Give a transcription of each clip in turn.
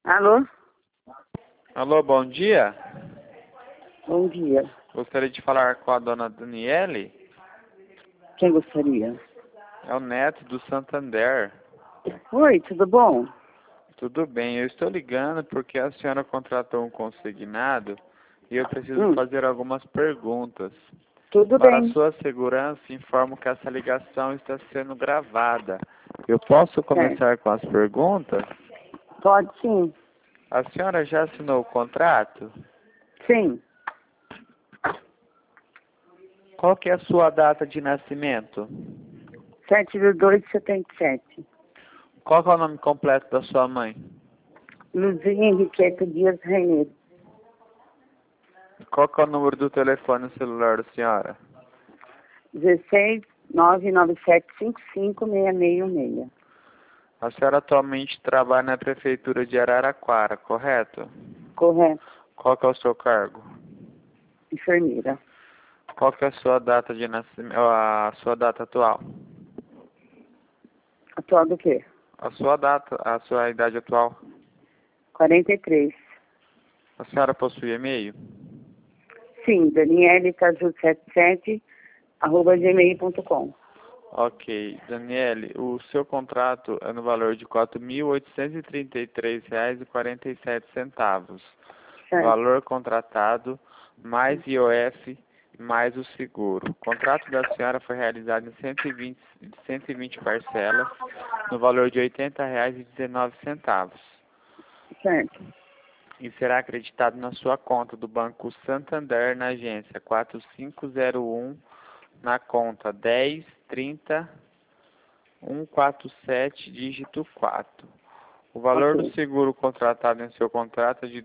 Alô? Alô, bom dia. Bom dia. Gostaria de falar com a dona Daniele. Quem gostaria? É o Neto do Santander. Oi, tudo bom? Tudo bem, eu estou ligando porque a senhora contratou um consignado e eu preciso fazer algumas perguntas. Tudo Para bem. sua segurança, informo que essa ligação está sendo gravada. Eu posso Certo. começar com as perguntas? Pode sim. A senhora já assinou o contrato? Sim. Qual que é a sua data de nascimento? 7/2/77. Qual que é o nome completo da sua mãe? Luzia Henriqueta Dias Reneiro. Qual que é o número do telefone celular da senhora? 16 997556616. A senhora atualmente trabalha na prefeitura de Araraquara, correto? Correto. Qual que é o seu cargo? Enfermeira. Qual que é a sua data de nascimento, a sua data atual? Atual do quê? A sua data, a sua idade atual? 43. A senhora possui e-mail? Sim, daniele.caju77@gmail.com. Ok. Daniele, o seu contrato é no valor de R$ 4.833,47. Certo. Valor contratado, mais IOF, mais o seguro. O contrato da senhora foi realizado em 120 parcelas, no valor de R$ 80,19. Certo. E será acreditado na sua conta do Banco Santander, na agência 4501, na conta 1030-147, dígito 4. O valor do Ok. seguro contratado em seu contrato é de R$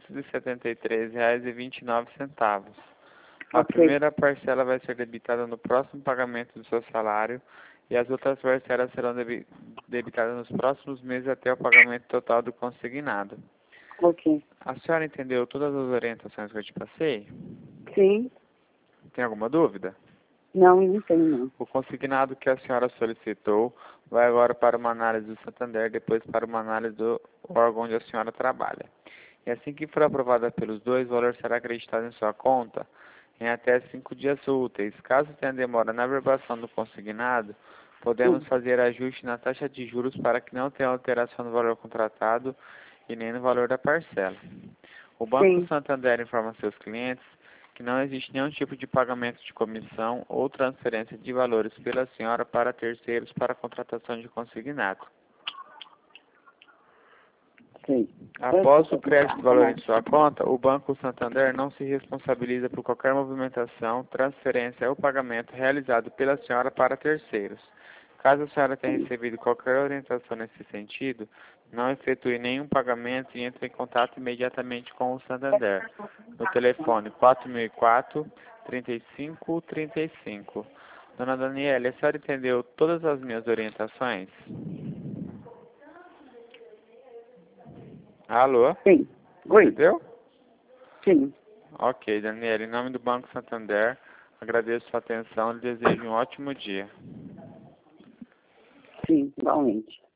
273,29. A Ok. primeira parcela vai ser debitada no próximo pagamento do seu salário e as outras parcelas serão debitadas nos próximos meses até o pagamento total do consignado. Ok. A senhora entendeu todas as orientações que eu te passei? Sim. Tem alguma dúvida? Não tem não. O consignado que a senhora solicitou vai agora para uma análise do Santander, depois para uma análise do órgão onde a senhora trabalha. E assim que for aprovada pelos dois, o valor será acreditado em sua conta em até 5 dias úteis. Caso tenha demora na averbação do consignado, podemos fazer ajuste na taxa de juros para que não tenha alteração no valor contratado e nem no valor da parcela. O Banco Sim. Santander informa seus clientes que não existe nenhum tipo de pagamento de comissão ou transferência de valores pela senhora para terceiros para a contratação de consignado. Sim. Após o crédito do valor em sua conta, o Banco Santander não se responsabiliza por qualquer movimentação, transferência ou pagamento realizado pela senhora para terceiros. Caso a senhora tenha recebido qualquer orientação nesse sentido, não efetue nenhum pagamento e entre em contato imediatamente com o Santander, no telefone 4004-3535. Dona Daniela, a senhora entendeu todas as minhas orientações? Alô? Sim. Oi. Entendeu? Sim. Ok, Daniela, em nome do Banco Santander, agradeço sua atenção e desejo um ótimo dia. Sim, igualmente.